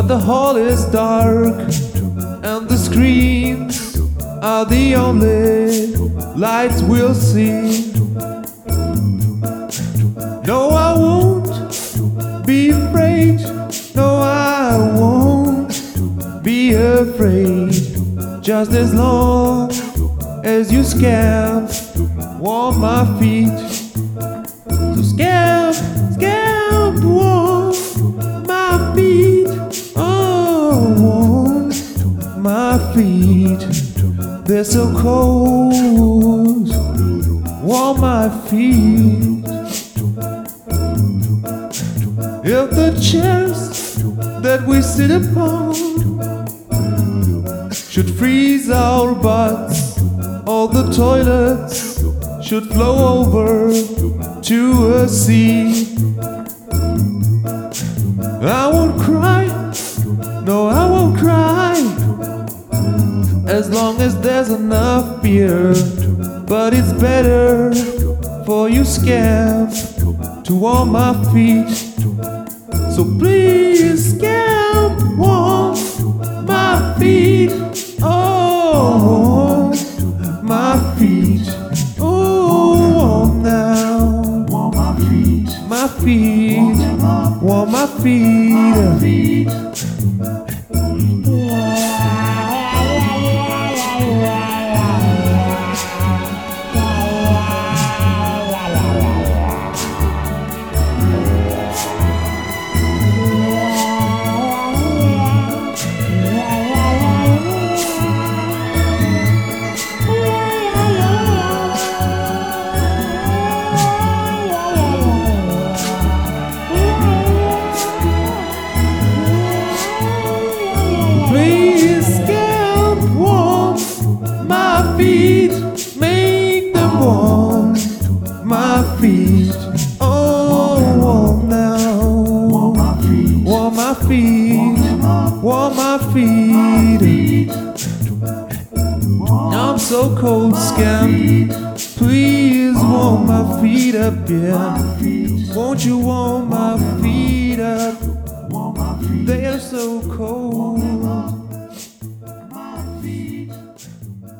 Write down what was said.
the hall is dark and the screens are the only lights we'll see. No, I won't be afraid. No, I won't be afraid. Just as long as you scamp, warm my feet. So scamp, scamp, warm my feet. Oh, warm my feet. They're so cold. Warm my feet. If the chairs that we sit upon should freeze our butts, all the toilets should flow over to a sea. I won't cry, no, I won't cry, as long as there's enough beer. But it's better for you, scamp, to warm my feet. So please, scamp, warm my feet. Oh, warm my feet. Oh, warm now. Warm my feet. My feet. Warm my feet. Make them warm, my feet. Oh, warm now. Warm my feet. Warm my feet. Warm my feet. I'm so cold, scamp. Please warm my feet up, yeah. Won't you warm my feet up? They are so cold.